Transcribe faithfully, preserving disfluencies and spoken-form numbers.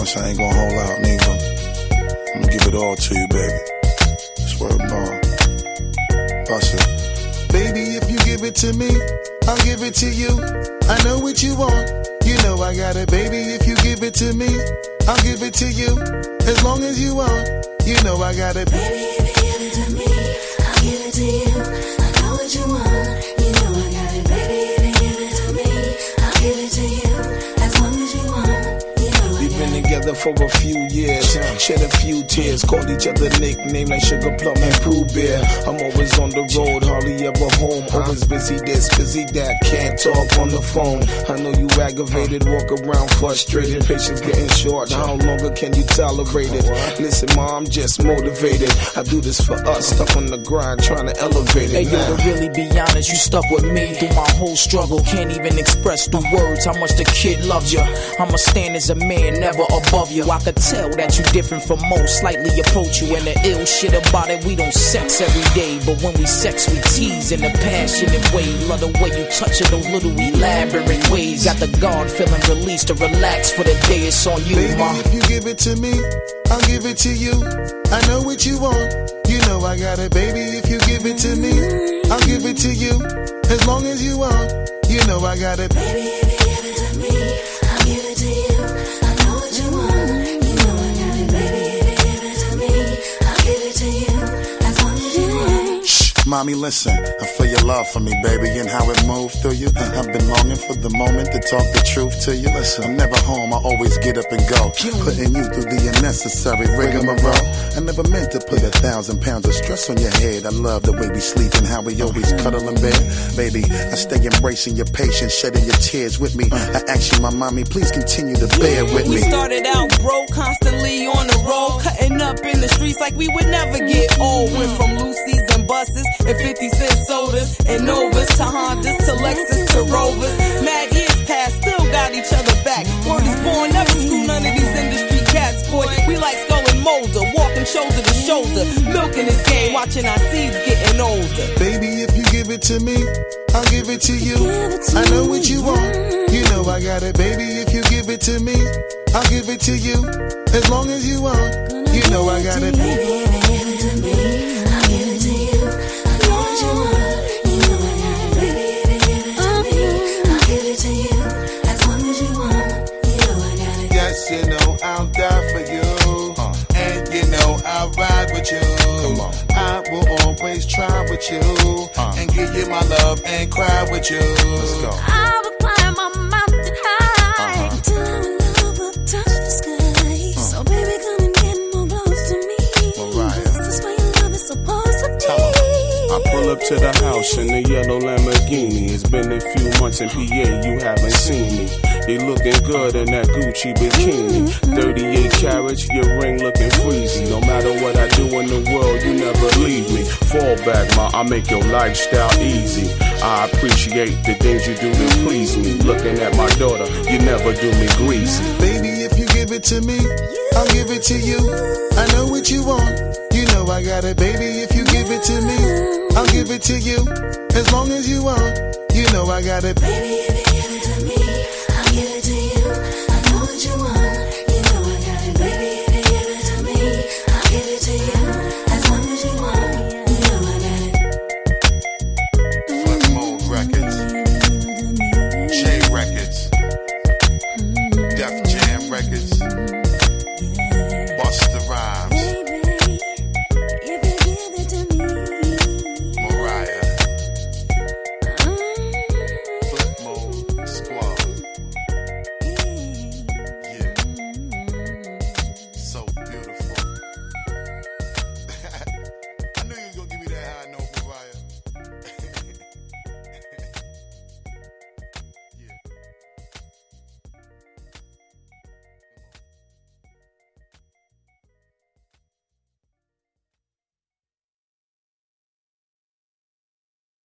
promise I ain't gonna hold out, neither. I'm gonna give it all to you, baby. Swear to God. Bust it. Baby, if you give it to me, I'll give it to you. I know what you want, you know I got it. Baby, if you give it to me, I'll give it to you. As long as you want, you know I got it. Baby, if you give it to me, I'll give it to you. I know what you want, you know I got it. Baby, if you give it to me, I'll give it to you. As long as you want, you know I got it. We've been together for a few years, shed a few tears, called each other nicknames like Sugar Plum and Pooh Bear. I'm always on the road, hardly ever home. Always busy this, busy that, can't talk on the phone. I know you aggravated, walk around frustrated. Patience getting short, how longer can you tolerate it? Listen, ma, I'm just motivated. I do this for us, stuck on the grind, trying to elevate it. Hey, yo, to really be honest, you stuck with me through my whole struggle. Can't even express through words how much the kid loves you. I'ma stand as a man, never above you. I could tell that you different from most, slightly approach you. And the ill shit about it, we don't sex every day, but when we sex, we tease in a passionate way. Love the way you touch it, those little elaborate ways. Got the guard feeling released to relax for the day. It's on you, baby, ma. If you give it to me, I'll give it to you. I know what you want, you know I got it. Baby, if you give it to me, I'll give it to you. As long as you want, you know I got it. Baby, if you give it to me, I'll give it to you. I know what you want, you know I got it. Baby, if you give it to me, I'll give it to you. As long as you want. Shh, mommy, listen. I feel your love for me, baby, and how it moved through you. I've been longing for the moment to talk the truth to you. Listen, I'm never home, I always get up and go. Putting you through the unnecessary rigmarole. I never meant to put a thousand pounds of stress on your head. I love the way we sleep and how we always cuddle in bed. Baby, I stay embracing your patience, shedding your tears with me. I ask you, my mommy, please continue to bear with me. We started out broke, constantly on the road, cutting up in the streets like we would never get old. Went from Lucy's and buses and fifty cent sodas and Novas to Hondas to Lexus to Rovers. Mad years past, still got each other back. Word is born, never screw none of these industry cats, boy. We like Skull and Molder, walking shoulder to shoulder, milking this game, watching our seeds getting older. Baby, if you give it to me, I'll give it to you. I know what you want, you know I got it. Baby, if you give it to me, I'll give it to you. As long as you want, you know I got it. Baby, if you give it to me, I'll give it to you. I know what you want, you know I got it. Baby, if you give it to me, I'll give it to you. As long as you want, you know I got it. Yes, you know I'll die for you, uh, and you know I'll ride with you. Come on. I will always try with you, uh, and give you my love and cry with you. Let's go. I will climb a mountain high, uh-huh, till our love will touch the sky. Uh. So baby, come and get more close to me. Mariah. This is where your love is supposed to be. I pull up to the house in the yellow Lamborghini. It's been a few months in P A, you haven't seen me. You looking good in that Gucci bikini. thirty-eight carats, your ring looking freezy. No matter what I do in the world, you never leave me. Fall back, ma, I make your lifestyle easy. I appreciate the things you do to please me. Looking at my daughter, you never do me greasy. Baby, if you give it to me, I'll give it to you. I know what you want, you know I got it. Baby, if you give it to me, I'll give it to you. As long as you want, you know I got it. Baby, if you give it to me,